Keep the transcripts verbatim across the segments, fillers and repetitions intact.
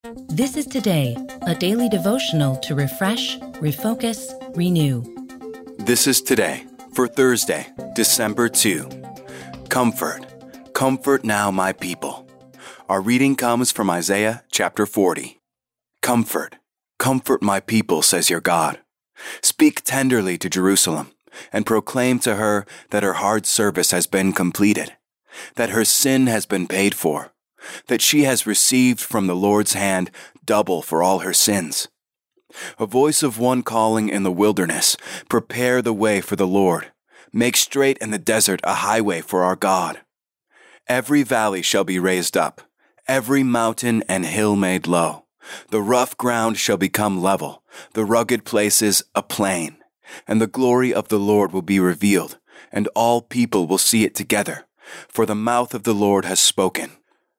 This is Today, a daily devotional to refresh, refocus, renew. This is Today for Thursday, December second. Comfort, comfort now my people. Our reading comes from Isaiah chapter forty. Comfort, comfort my people, says your God. Speak tenderly to Jerusalem and proclaim to her that her hard service has been completed, that her sin has been paid for, that she has received from the Lord's hand double for all her sins. A voice of one calling in the wilderness, prepare the way for the Lord. Make straight in the desert a highway for our God. Every valley shall be raised up, every mountain and hill made low. The rough ground shall become level, the rugged places a plain. And the glory of the Lord will be revealed, and all people will see it together, for the mouth of the Lord has spoken.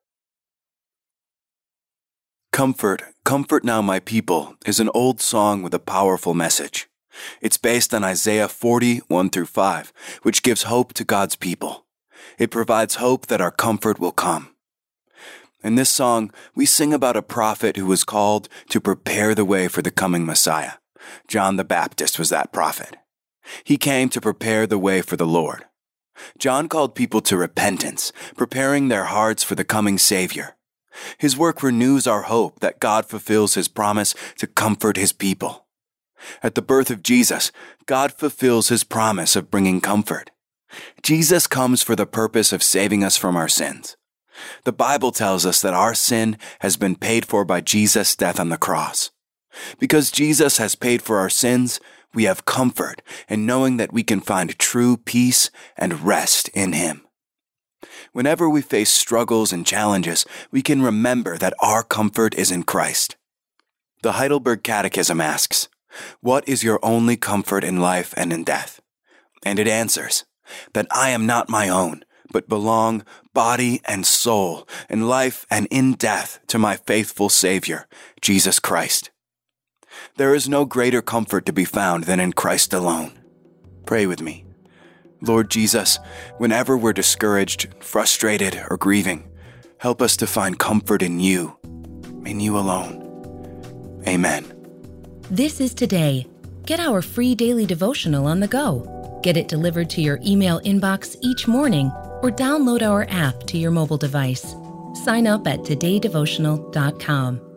Comfort, comfort now my people is an old song with a powerful message. It's based on Isaiah forty, one through five, which gives hope to God's people. It provides hope that our comfort will come. In this song, we sing about a prophet who was called to prepare the way for the coming Messiah. John the Baptist was that prophet. He came to prepare the way for the Lord. John called people to repentance, preparing their hearts for the coming Savior. His work renews our hope that God fulfills His promise to comfort His people. At the birth of Jesus, God fulfills His promise of bringing comfort. Jesus comes for the purpose of saving us from our sins. The Bible tells us that our sin has been paid for by Jesus' death on the cross. Because Jesus has paid for our sins, we have comfort in knowing that we can find true peace and rest in Him. Whenever we face struggles and challenges, we can remember that our comfort is in Christ. The Heidelberg Catechism asks, "What is your only comfort in life and in death?" And it answers, "That I am not my own, but belong, body and soul, in life and in death, to my faithful Savior, Jesus Christ." There is no greater comfort to be found than in Christ alone. Pray with me. Lord Jesus, whenever we're discouraged, frustrated, or grieving, help us to find comfort in you, in you alone. Amen. This is Today. Get our free daily devotional on the go. Get it delivered to your email inbox each morning or download our app to your mobile device. Sign up at today devotional dot com.